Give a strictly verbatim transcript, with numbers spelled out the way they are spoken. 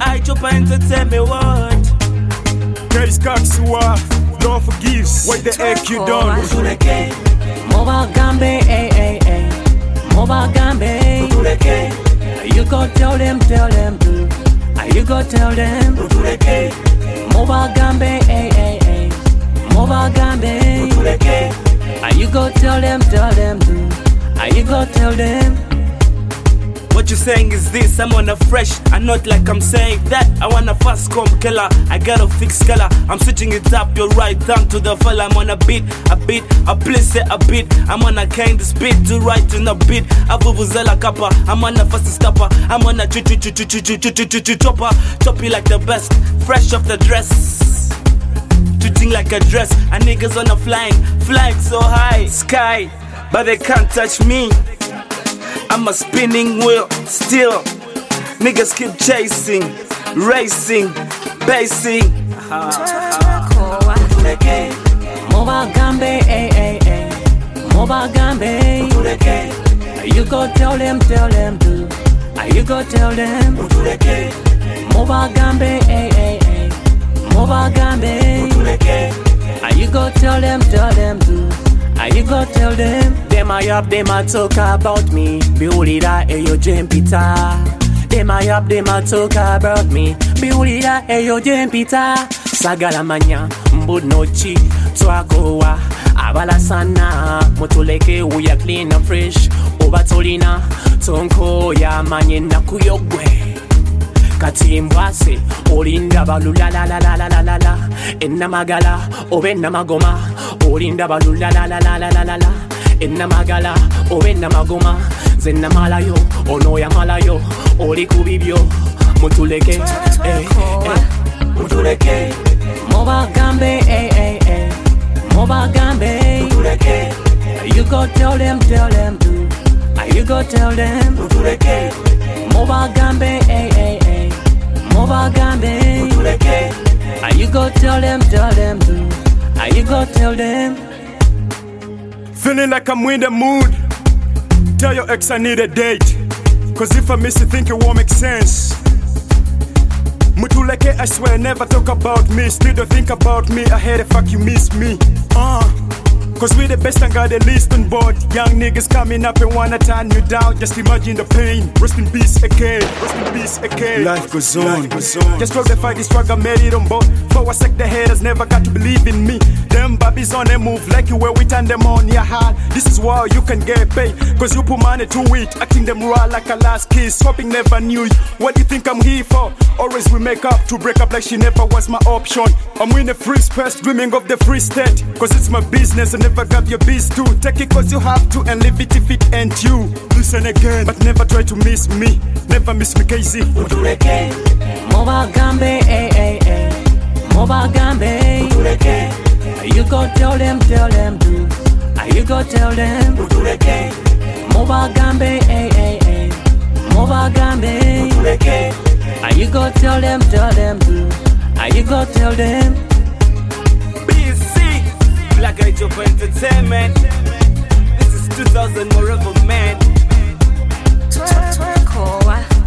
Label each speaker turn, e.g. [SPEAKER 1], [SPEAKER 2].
[SPEAKER 1] I chop and entertain me what?
[SPEAKER 2] Guys, Kaksua, Lord forgives. What the heck you done?
[SPEAKER 3] Moba Gambe, eh, eh, eh. Moba Gambe. You go tell them, tell them too. You go tell them. Moba Gambe, eh, eh, eh. Moba Gambe. You go tell them, tell them too. You go tell them.
[SPEAKER 1] What you saying is this, I'm on a fresh, and not like I'm saying that. I want a fast comb killer, I got a fixed color. I'm switching it up, you're right down to the fella. I'm on a beat, a beat, a place it a beat. I'm on a kind of speed to right in a beat. A vuvuzela kappa, I'm on a fast stopper. I'm on a ch ch ch ch ch ch ch ch chopper. Choppy like the best, fresh off the dress. Treating like a dress, and niggas on a flying, flying so high, sky, but they can't touch me. I'm a spinning wheel, still. Niggas keep chasing, racing, basing.
[SPEAKER 3] Moba Gambe, eh, eh, eh. Moba Gambe. You go tell them, tell them too. You go tell them. Moba Gambe, eh, eh, eh. Moba Gambe. You go tell them, tell them too. You go tell them. Them I up, them I talk about me. Behold that, eh, yo, Jane Peter. Them I up, them I talk about me. Behold that, eh, yo, Jane Peter. Sagala manya, mbud nochi, twakowa. Abala sana, motoleke uya clean and fresh. Obatolina, tonko ya manye na kuyogwe. Kati mbwase, olinda balula la la la la la la la. Enna magala, obenna magoma. Olinda balula la la la la la la la. Enna magala, obenna magoma. Zenna malayo, ono ya malayo. Oli kubibyo, mutuleke, eh, eh, mutuleke. Moba Gambe, eh, eh, eh. Moba Gambe. You go tell them, tell them too. You go tell them. Moba Gambe, eh, eh, eh. Moba Gambe. You go tell them, tell them too. You go tell them.
[SPEAKER 2] Feeling like I'm in the mood. Tell your ex I need a date. Cause if I miss it, think it won't make sense. Mutuleke, I swear, never talk about me. Still don't think about me. I hate the fuck you miss me. Uh Cause we the best and got the least on board. Young niggas coming up and wanna turn you down. Just imagine the pain. Rest in peace again. Rest in peace again. Life goes on. Life goes on. Just drove the fight, this struggle made it on board. For a sec, the haters never got to believe in me. Them babbies on a move like you where we turn them on your heart. This is why you can get paid. Cause you put money to it. Acting them raw like a last kiss. Hoping never knew you. What do you think I'm here for? Always we make up to break up like she never was my option. I'm in a free space, dreaming of the free state. Cause it's my business and never got your biz too. Take it cause you have to and leave it if it ain't you. Listen again, but never try to miss me. Never miss me, K Z.
[SPEAKER 3] Moba Gambe, eh, eh, eh. Moba Gambe. You go tell them, tell them too. You go tell them. Moba Gambe, eh, eh, eh. Moba Gambe. You go tell them, tell them too. You go tell them.
[SPEAKER 1] B C, Black Eye Job Entertainment. This is two thousand Moreover Man.
[SPEAKER 4] Twerk, twerk,